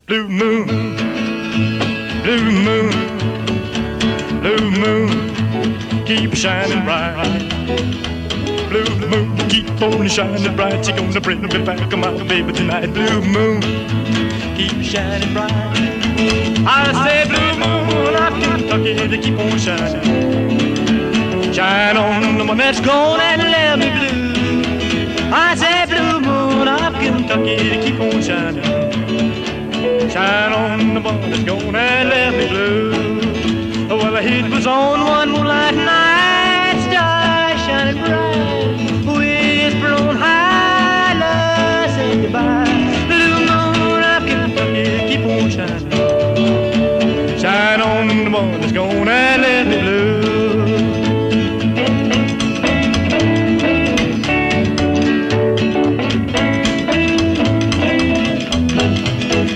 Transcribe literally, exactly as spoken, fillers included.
Blue moon, blue moon, blue moon, keep shining bright. Blue moon, keep on shining bright. She gonna bring me back, my baby, tonight. Blue moon, keep shining bright. I say blue moon of Kentucky, to keep on shining. Shine on the one that's gone and left me blue. I say blue moon of Kentucky, to keep on shining. Shine on the one that's gone and left me blue. Well, the heat was on one moonlight night.